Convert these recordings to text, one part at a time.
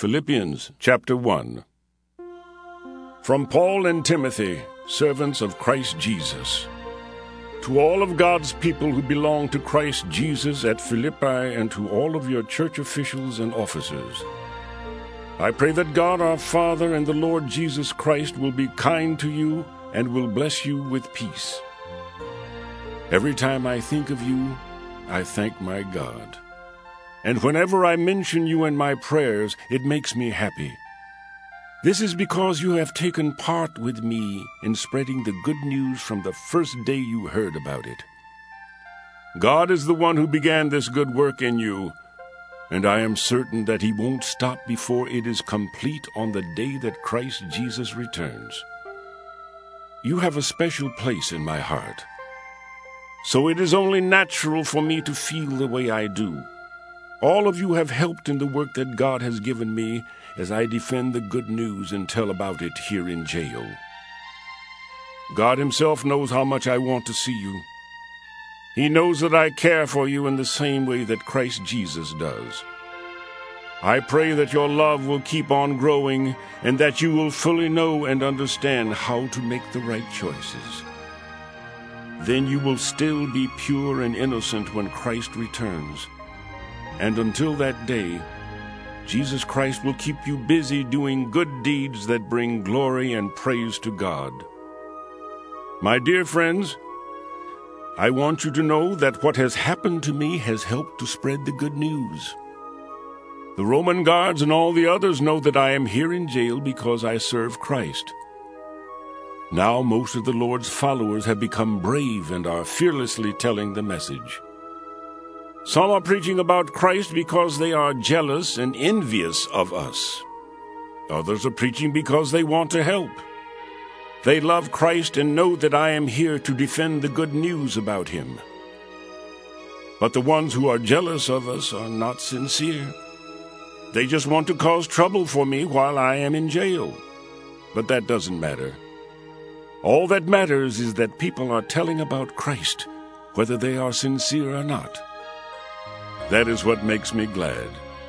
Philippians chapter 1. From Paul and Timothy, servants of Christ Jesus, to all of God's people who belong to Christ Jesus at Philippi, and to all of your church officials and officers, I pray that God our Father and the Lord Jesus Christ will be kind to you and will bless you with peace. Every time I think of you, I thank my God. And whenever I mention you in my prayers, it makes me happy. This is because you have taken part with me in spreading the good news from the first day you heard about it. God is the one who began this good work in you, and I am certain that He won't stop before it is complete on the day that Christ Jesus returns. You have a special place in my heart, so it is only natural for me to feel the way I do. All of you have helped in the work that God has given me as I defend the good news and tell about it here in jail. God Himself knows how much I want to see you. He knows that I care for you in the same way that Christ Jesus does. I pray that your love will keep on growing and that you will fully know and understand how to make the right choices. Then you will still be pure and innocent when Christ returns. And until that day, Jesus Christ will keep you busy doing good deeds that bring glory and praise to God. My dear friends, I want you to know that what has happened to me has helped to spread the good news. The Roman guards and all the others know that I am here in jail because I serve Christ. Now most of the Lord's followers have become brave and are fearlessly telling the message. Some are preaching about Christ because they are jealous and envious of us. Others are preaching because they want to help. They love Christ and know that I am here to defend the good news about Him. But the ones who are jealous of us are not sincere. They just want to cause trouble for me while I am in jail. But that doesn't matter. All that matters is that people are telling about Christ, whether they are sincere or not. That is what makes me glad.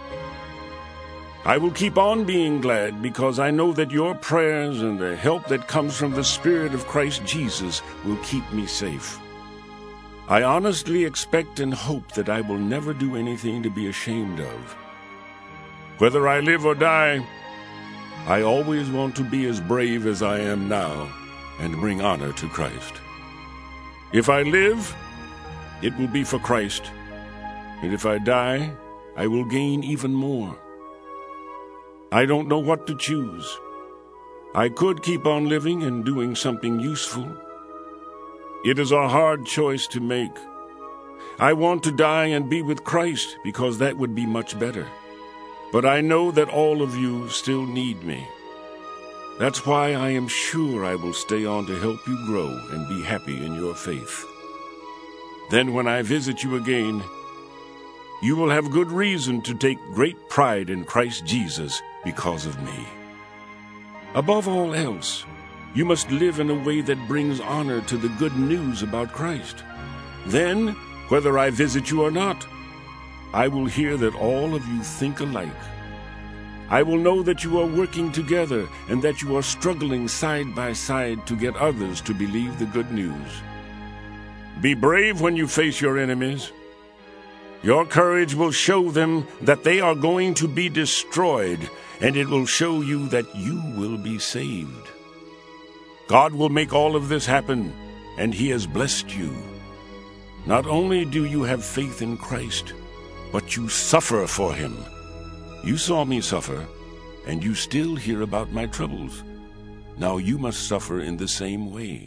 I will keep on being glad because I know that your prayers and the help that comes from the Spirit of Christ Jesus will keep me safe. I honestly expect and hope that I will never do anything to be ashamed of. Whether I live or die, I always want to be as brave as I am now and bring honor to Christ. If I live, it will be for Christ. And if I die, I will gain even more. I don't know what to choose. I could keep on living and doing something useful. It is a hard choice to make. I want to die and be with Christ because that would be much better. But I know that all of you still need me. That's why I am sure I will stay on to help you grow and be happy in your faith. Then when I visit you again, you will have good reason to take great pride in Christ Jesus because of me. Above all else, you must live in a way that brings honor to the good news about Christ. Then, whether I visit you or not, I will hear that all of you think alike. I will know that you are working together and that you are struggling side by side to get others to believe the good news. Be brave when you face your enemies. Your courage will show them that they are going to be destroyed, and it will show you that you will be saved. God will make all of this happen, and He has blessed you. Not only do you have faith in Christ, but you suffer for Him. You saw me suffer, and you still hear about my troubles. Now you must suffer in the same way.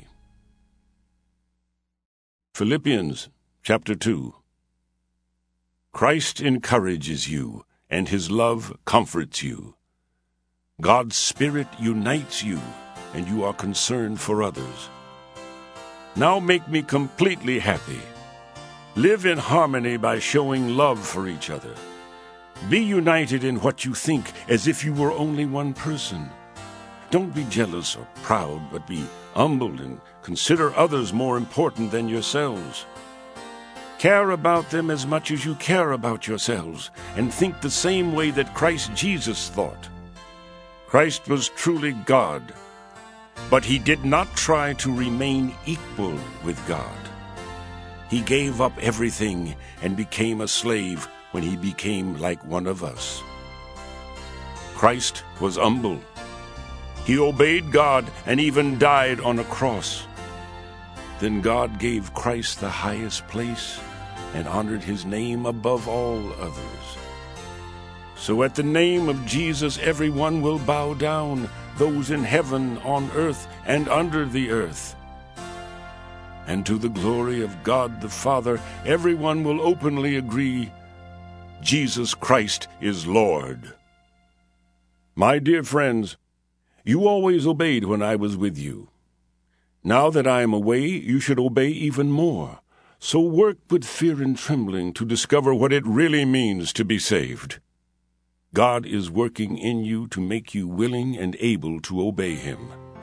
Philippians chapter 2. Christ encourages you, and His love comforts you. God's Spirit unites you, and you are concerned for others. Now make me completely happy. Live in harmony by showing love for each other. Be united in what you think as if you were only one person. Don't be jealous or proud, but be humble and consider others more important than yourselves. Care about them as much as you care about yourselves, and think the same way that Christ Jesus thought. Christ was truly God, but he did not try to remain equal with God. He gave up everything and became a slave when he became like one of us. Christ was humble. He obeyed God and even died on a cross. Then God gave Christ the highest place and honored his name above all others. So at the name of Jesus, everyone will bow down, those in heaven, on earth, and under the earth. And to the glory of God the Father, everyone will openly agree, Jesus Christ is Lord. My dear friends, you always obeyed when I was with you. Now that I am away, you should obey even more. So work with fear and trembling to discover what it really means to be saved. God is working in you to make you willing and able to obey him.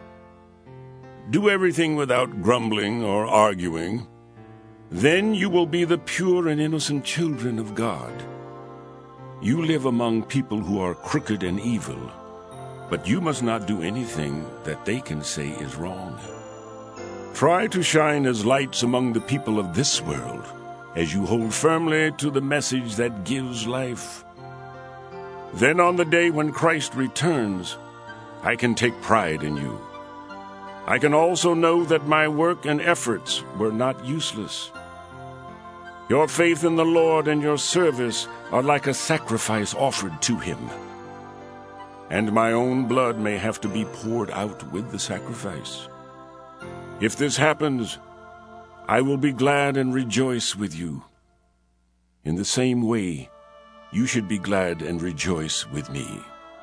Do everything without grumbling or arguing. Then you will be the pure and innocent children of God. You live among people who are crooked and evil, but you must not do anything that they can say is wrong. Try to shine as lights among the people of this world, as you hold firmly to the message that gives life. Then on the day when Christ returns, I can take pride in you. I can also know that my work and efforts were not useless. Your faith in the Lord and your service are like a sacrifice offered to him. And my own blood may have to be poured out with the sacrifice. If this happens, I will be glad and rejoice with you. In the same way, you should be glad and rejoice with me.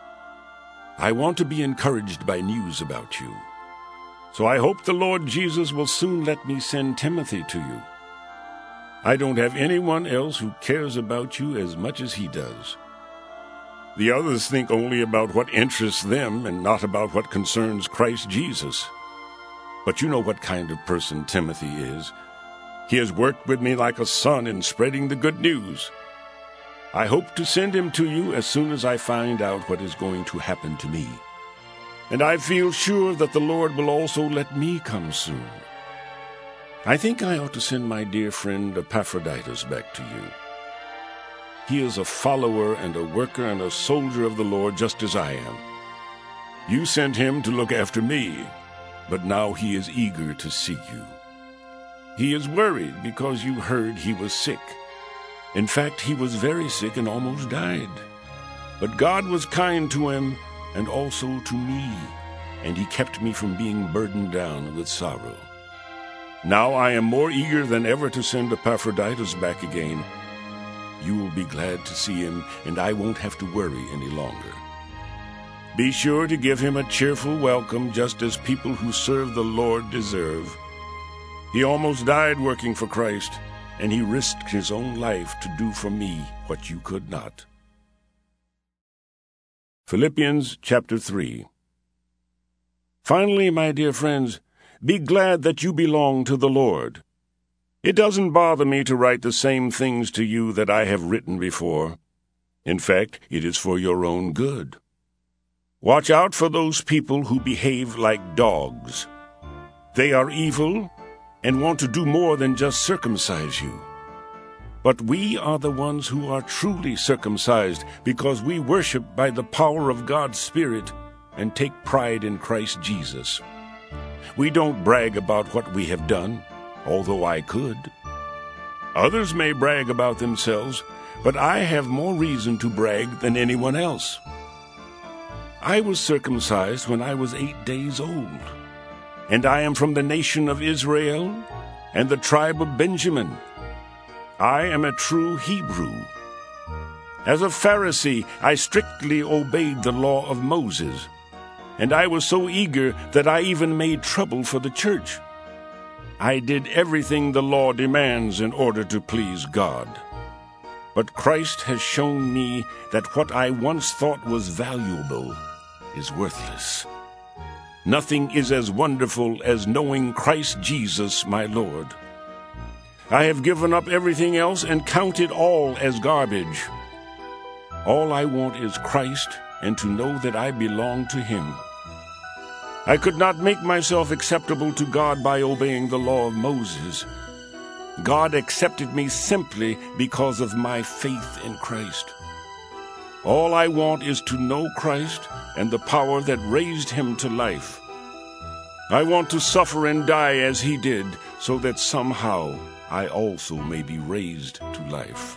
I want to be encouraged by news about you. So I hope the Lord Jesus will soon let me send Timothy to you. I don't have anyone else who cares about you as much as he does. The others think only about what interests them and not about what concerns Christ Jesus. But you know what kind of person Timothy is. He has worked with me like a son in spreading the good news. I hope to send him to you as soon as I find out what is going to happen to me. And I feel sure that the Lord will also let me come soon. I think I ought to send my dear friend Epaphroditus back to you. He is a follower and a worker and a soldier of the Lord just as I am. You sent him to look after me, but now he is eager to see you. He is worried because you heard he was sick. In fact, he was very sick and almost died. But God was kind to him and also to me, and he kept me from being burdened down with sorrow. Now I am more eager than ever to send Epaphroditus back again. You will be glad to see him, and I won't have to worry any longer. Be sure to give him a cheerful welcome, just as people who serve the Lord deserve. He almost died working for Christ, and he risked his own life to do for me what you could not. Philippians chapter 3. Finally, my dear friends, be glad that you belong to the Lord. It doesn't bother me to write the same things to you that I have written before. In fact, it is for your own good. Watch out for those people who behave like dogs. They are evil and want to do more than just circumcise you. But we are the ones who are truly circumcised because we worship by the power of God's Spirit and take pride in Christ Jesus. We don't brag about what we have done, although I could. Others may brag about themselves, but I have more reason to brag than anyone else. I was circumcised when I was 8 days old, and I am from the nation of Israel and the tribe of Benjamin. I am a true Hebrew. As a Pharisee, I strictly obeyed the law of Moses, and I was so eager that I even made trouble for the church. I did everything the law demands in order to please God. But Christ has shown me that what I once thought was valuable is worthless. Nothing is as wonderful as knowing Christ Jesus, my Lord. I have given up everything else and count it all as garbage. All I want is Christ and to know that I belong to Him. I could not make myself acceptable to God by obeying the law of Moses. God accepted me simply because of my faith in Christ. All I want is to know Christ and the power that raised Him to life. I want to suffer and die as He did, so that somehow I also may be raised to life.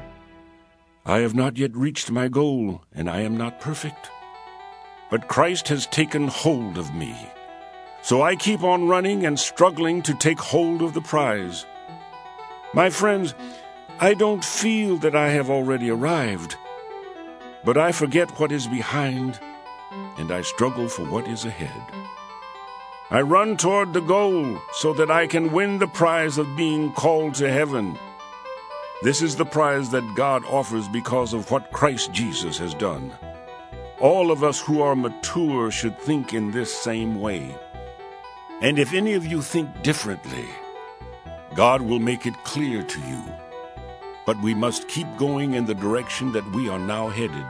I have not yet reached my goal, and I am not perfect. But Christ has taken hold of me. So I keep on running and struggling to take hold of the prize. My friends, I don't feel that I have already arrived, but I forget what is behind, and I struggle for what is ahead. I run toward the goal so that I can win the prize of being called to heaven. This is the prize that God offers because of what Christ Jesus has done. All of us who are mature should think in this same way. And if any of you think differently, God will make it clear to you. But we must keep going in the direction that we are now headed.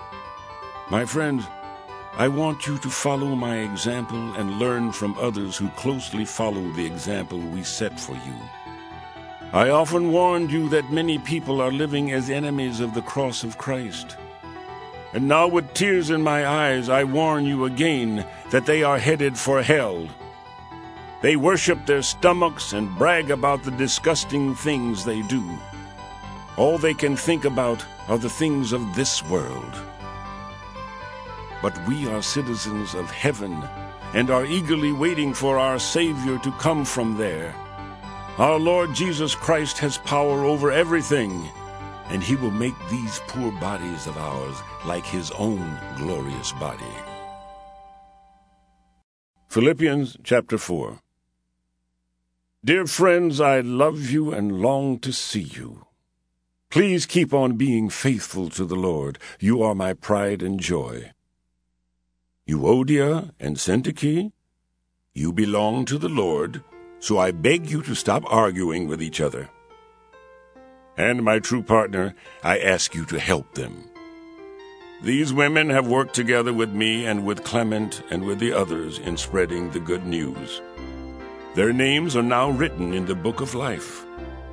My friends, I want you to follow my example and learn from others who closely follow the example we set for you. I often warned you that many people are living as enemies of the cross of Christ. And now with tears in my eyes, I warn you again that they are headed for hell. They worship their stomachs and brag about the disgusting things they do. All they can think about are the things of this world. But we are citizens of heaven and are eagerly waiting for our Savior to come from there. Our Lord Jesus Christ has power over everything, and He will make these poor bodies of ours like His own glorious body. Philippians chapter 4. Dear friends, I love you and long to see you. Please keep on being faithful to the Lord. You are my pride and joy. Euodia and Syntyche, you belong to the Lord, so I beg you to stop arguing with each other. And my true partner, I ask you to help them. These women have worked together with me and with Clement and with the others in spreading the good news. Their names are now written in the book of life.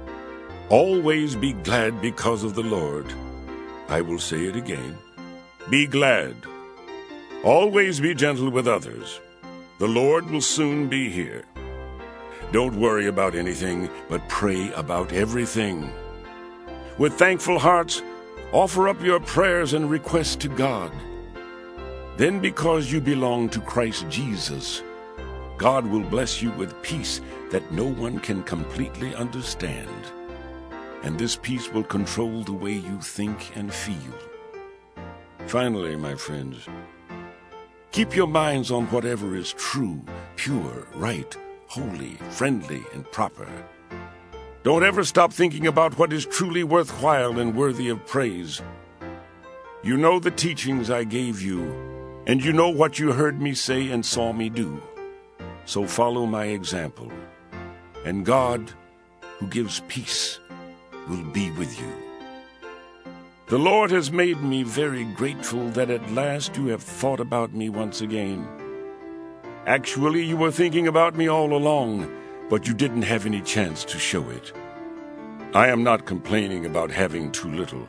Always be glad because of the Lord. I will say it again. Be glad. Always be gentle with others. The Lord will soon be here. Don't worry about anything, but pray about everything. With thankful hearts, offer up your prayers and requests to God. Then, because you belong to Christ Jesus, God will bless you with peace that no one can completely understand. And this peace will control the way you think and feel. Finally, my friends, keep your minds on whatever is true, pure, right, holy, friendly, and proper. Don't ever stop thinking about what is truly worthwhile and worthy of praise. You know the teachings I gave you, and you know what you heard me say and saw me do. So follow my example, and God, who gives peace, will be with you. The Lord has made me very grateful that at last you have thought about me once again. Actually, you were thinking about me all along, but you didn't have any chance to show it. I am not complaining about having too little.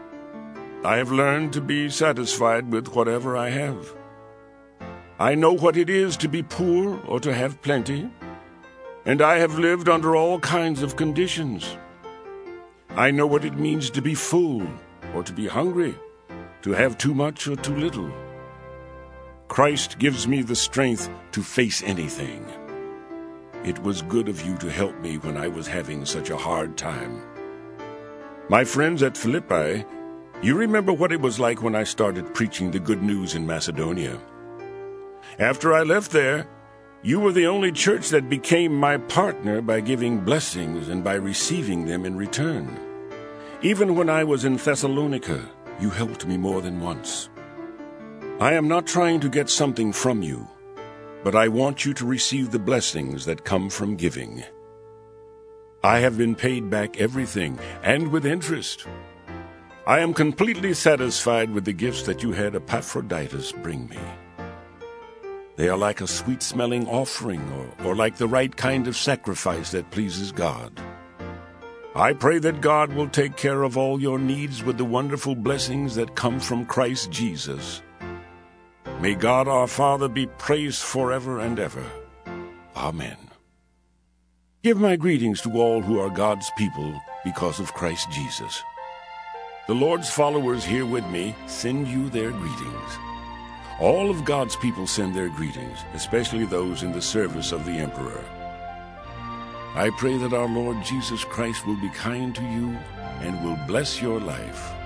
I have learned to be satisfied with whatever I have. I know what it is to be poor or to have plenty, and I have lived under all kinds of conditions. I know what it means to be full or to be hungry, to have too much or too little. Christ gives me the strength to face anything. It was good of you to help me when I was having such a hard time. My friends at Philippi, you remember what it was like when I started preaching the good news in Macedonia. After I left there, you were the only church that became my partner by giving blessings and by receiving them in return. Even when I was in Thessalonica, you helped me more than once. I am not trying to get something from you, but I want you to receive the blessings that come from giving. I have been paid back everything, and with interest. I am completely satisfied with the gifts that you had Epaphroditus bring me. They are like a sweet-smelling offering, or like the right kind of sacrifice that pleases God. I pray that God will take care of all your needs with the wonderful blessings that come from Christ Jesus. May God our Father be praised forever and ever. Amen. Give my greetings to all who are God's people because of Christ Jesus. The Lord's followers here with me send you their greetings. All of God's people send their greetings, especially those in the service of the Emperor. I pray that our Lord Jesus Christ will be kind to you and will bless your life.